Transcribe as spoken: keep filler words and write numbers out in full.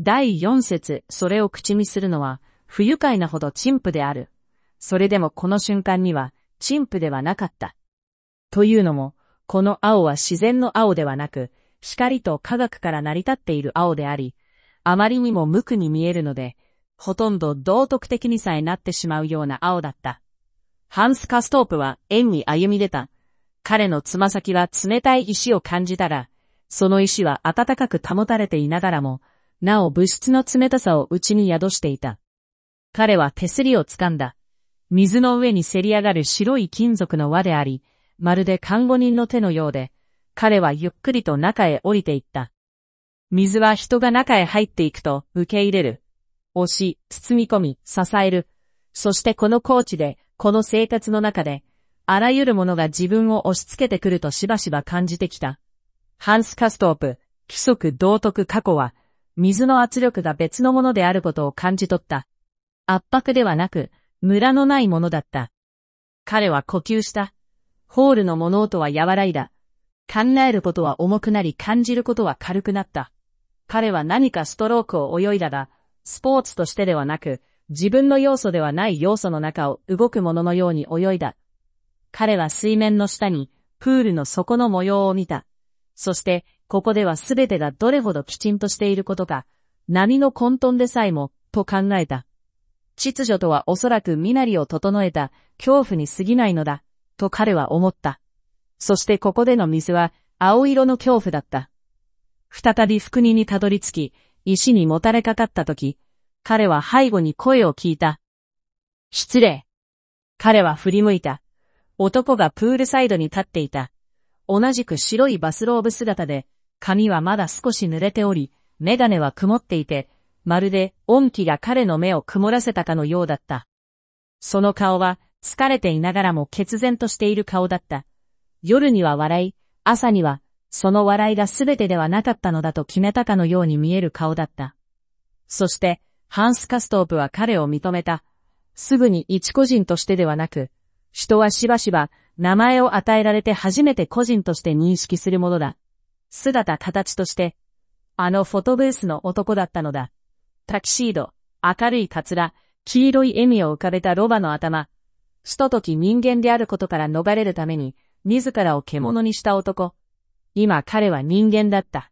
だいよん節、それを口にするのは、不愉快なほど陳腐である。それでもこの瞬間には、陳腐ではなかった。というのも、この青は自然の青ではなく、光と科学から成り立っている青であり、あまりにも無垢に見えるので、ほとんど道徳的にさえなってしまうような青だった。ハンス・カストープは円に歩み出た。彼のつま先は冷たい石を感じたら、その石は暖かく保たれていながらも、なお物質の冷たさを内に宿していた。彼は手すりを掴んだ。水の上にせり上がる白い金属の輪であり、まるで看護人の手のようで、彼はゆっくりと中へ降りていった。水は人が中へ入っていくと受け入れる。押し、包み込み、支える。そしてこの高地で、この生活の中で、あらゆるものが自分を押し付けてくるとしばしば感じてきた。ハンス・カストープ、規則道徳過去は、水の圧力が別のものであることを感じ取った。圧迫ではなく、ムラのないものだった。彼は呼吸した。ホールの物音は和らいだ。考えることは重くなり感じることは軽くなった。彼は何かストロークを泳いだが、スポーツとしてではなく、自分の要素ではない要素の中を動くもののように泳いだ。彼は水面の下に、プールの底の模様を見た。そして、ここではすべてがどれほどきちんとしていることか、波の混沌でさえも、と考えた。秩序とはおそらく身なりを整えた恐怖に過ぎないのだ、と彼は思った。そしてここでの水は青色の恐怖だった。再び福音にたどり着き、石にもたれかかったとき、彼は背後に声を聞いた。失礼。彼は振り向いた。男がプールサイドに立っていた。同じく白いバスローブ姿で、髪はまだ少し濡れており、眼鏡は曇っていて、まるで恩気が彼の目を曇らせたかのようだった。その顔は疲れていながらも決然としている顔だった。夜には笑い、朝にはその笑いが全てではなかったのだと決めたかのように見える顔だった。そして、ハンス・カストープは彼を認めた。すぐに一個人としてではなく、人はしばしば名前を与えられて初めて個人として認識するものだ。姿形として、あのフォトブースの男だったのだ。タキシード、明るいカツラ、黄色い笑みを浮かべたロバの頭。ひととき人間であることから逃れるために、自らを獣にした男。今彼は人間だった。